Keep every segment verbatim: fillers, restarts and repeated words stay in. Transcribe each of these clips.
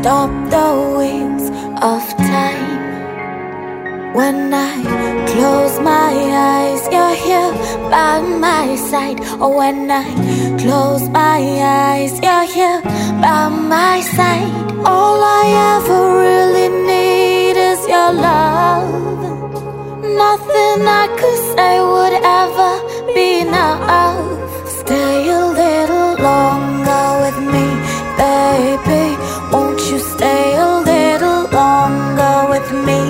stop the wheels of time. When I close my eyes, you're here by my side. Oh, when I close my eyes, you're here by my side. All I ever really need is your love. Nothing I could say would ever be enough. Stay a little longer with me, baby. Won't you stay a little longer with me?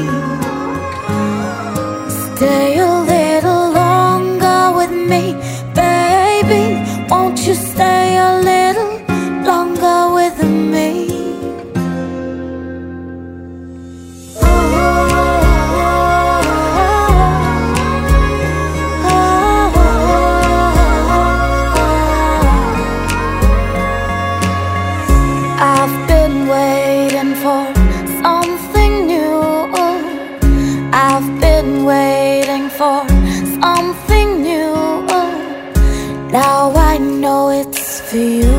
Stay a little longer with me, baby. Won't you stay a little longer with me? I've been waiting for something new. I've been waiting for something new. Now I know it's for you.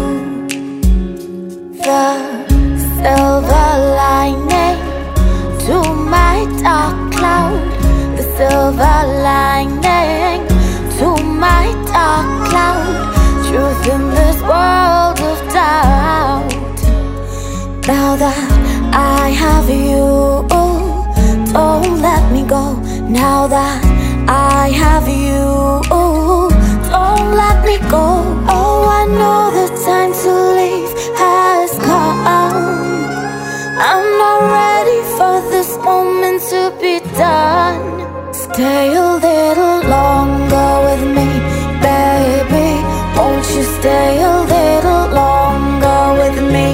The silver lining to my dark cloud. The silver lining to my dark cloud. Truth in this world of doubt. Now that I have you, don't let me go. Now that I have you, don't let me go. Oh, I know the time to leave has come. I'm not ready for this moment to be done. Stay a little longer with me, baby. Won't you stay a little longer with me?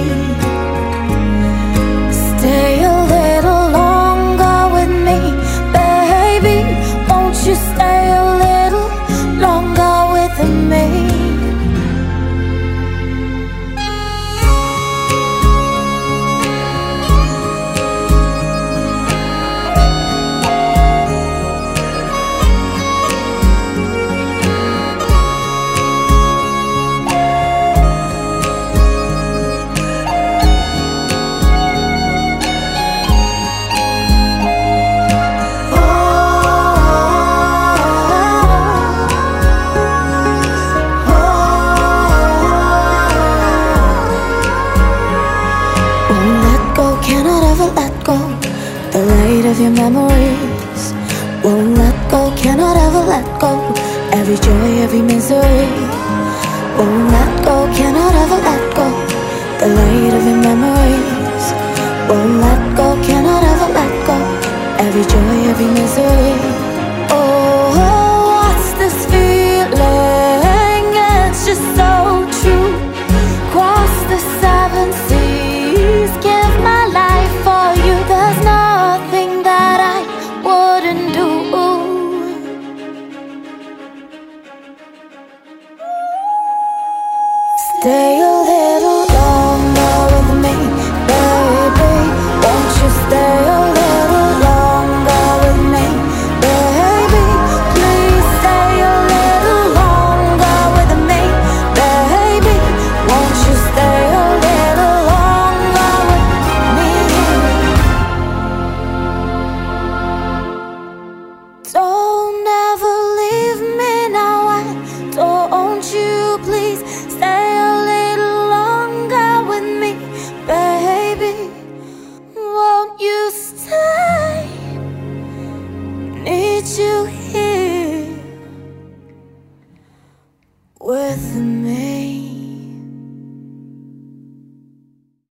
Stay a little longer with me, baby. Won't you stay a little longer with me? Cannot ever let go. The light of your memories won't let go. Cannot ever let go. Every joy, every misery won't let go. Cannot ever let go. The light of your memories won't let go. Cannot ever let go. Every joy, every misery. Oh, what's this feeling? It's just so true. Cross the seven seas, give my life for you. There's nothing that I wouldn't do. Stay a little longer with me, baby. Won't you stay